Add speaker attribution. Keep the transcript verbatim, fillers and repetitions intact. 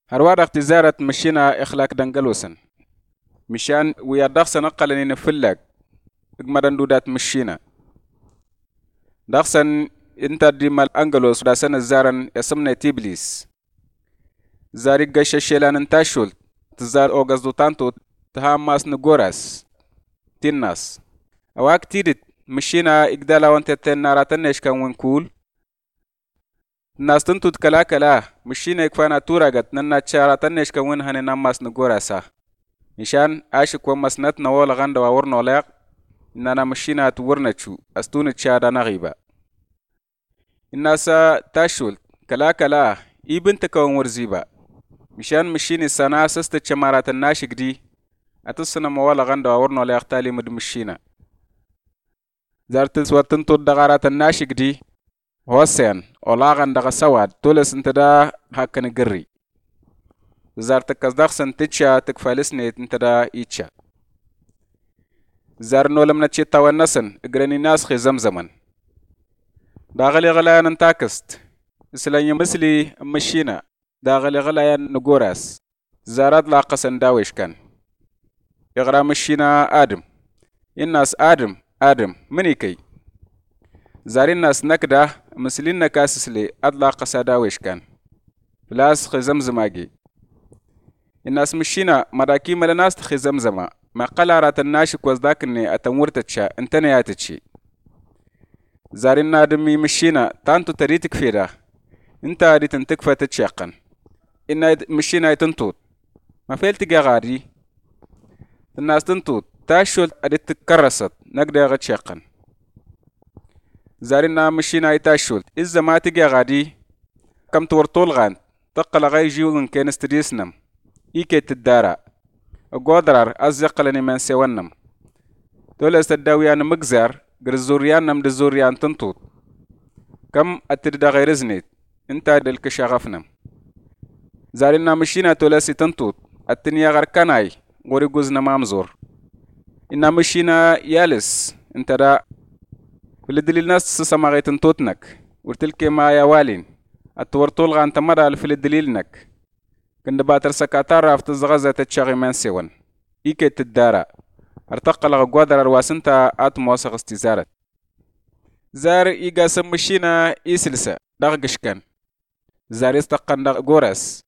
Speaker 1: هروار اختزارة مشينا إخلاق دنقلوسن مشان ويا دخسن أقلني نفلق إجمدن دودات مشينا دخسن انت دي مال أنجلوس داسن الزارن اسمنا تيبليس زاري قش الشيلان انتاشول تزار أوغز دو تانتو تهاماس نغوراس تيناس أواك تيدت مشينا إقدالا وانت تناراتنش كان ونكول الناس تنتو تكلا كلا مشينا يكفانا توراغت ننا تشاراتنش كان ون هني ناماس نغوراسا مشان عاشق ومسنت نوال غند وورنو لاق إننا مشينا تورنتشو أستون تشادا نغيبا الناس تاشول كلا كلا إبنت كون ورزيبا مشان مشيني سنة سست تشمارات الناشق دي أتصنا موال غند وورنو لاق تالي مد مشينا زارت سواتن تو دغارات الناشق دي هوسين ولاغن دغ سواد تولس انتدا هكن قري زارت كزدخسن تتشا تكفالسني انتدا إيتشا زار نولم نتشيتا والنسن اقراني ناسخي زمزمن داغلي غلايان انتاكست اسلاني مسلي مشينا داغلي غلايان نقوراس زارات لاقسن داويش كان يغرا مشينا آدم الناس آدم آدم منيكي زاري الناس نكدا مسلين نكاسسلي أدلا قسا داويش كان فلاس خي زمزماجي الناس مشينا مراكي ملناس تخي زمزما ما قلارات الناشك وزداكني أتمورتتشا انتنياتتشي زاري النادمي مشينا تانتو تريتك فيدا انت ادي تنتكفى تتشاقن إن مشينا يتنطوط ما فيلتقى غادي الناس تنطوط تاشول ادي تكرست نقدر غتشاقن زارينا مشينا يتاشول إذا ما تجي غادي كم تورطول غان تقل غاي جيون كان استديسنم إيكي تدارا أقودرار أزيقلني من سوانم دول استداويان مجزر غرزوريان نم دزوريان تنطوط كم أتريد غيرزنيت انت دلك شغفنم زارينا مشينا تولاسي تنطوط التنيا غركناي غوري جوزنا مامزور إنا مشينا يالس انت دا فلدليل الناس سسماغي تنطوطنك ورتلك ما يا والين التورطول غان تمر فلدليل نك كند باتر سكاتار افتزغزة تتشاغي من سيوان إيكي تدارا ارتقل غوادر الواسنتا اتموسغ استزارت زار إيقا سمشينا إيسلسة دغقش كان زار استقن دغ غورس